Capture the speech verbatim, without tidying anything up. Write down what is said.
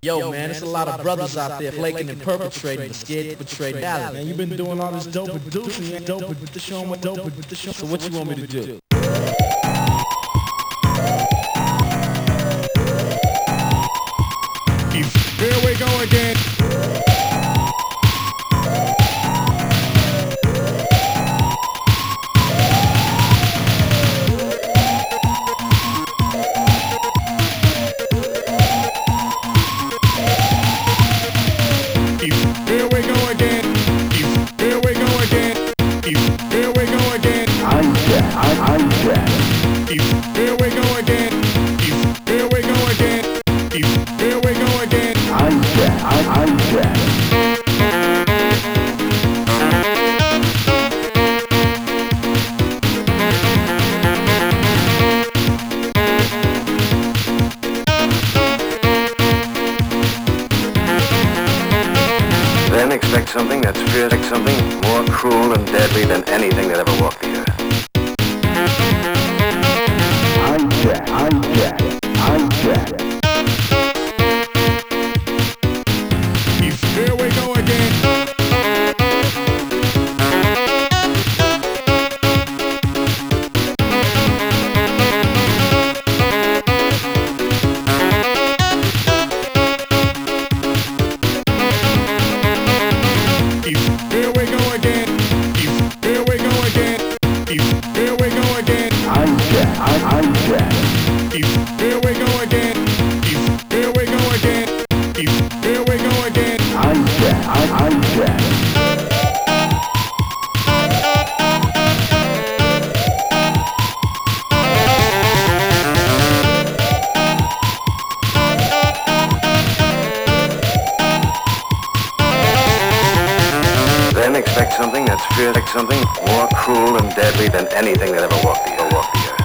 Yo, man, there's a lot of brothers out there flaking and perpetrating, but scared to portray reality. Man, you've been doing all this dope producing, you ain't dope with the show, what dope with the show. So what you want me to do? Here we go again. Here we go again. Here we go again. Here we go again. I'm Jack. I'm Jack. Here we go again. Here we go again. Here we go again. I'm Jack. I'm Jack. Then expect something that's fierce, like something more cruel and deadly than anything that ever walked the earth. I'm Jack. I'm Jack. I'm Jack. Here we go again. Here we go again. Here we go again. Here we go again. I'm Jack. I'm Jack. Here we go again. Here we go again. Here we go again. I'm Jack. I'm Jack. Then expect something that's fierce, like something more cruel and deadly than anything that ever walked the earth. Walked the earth.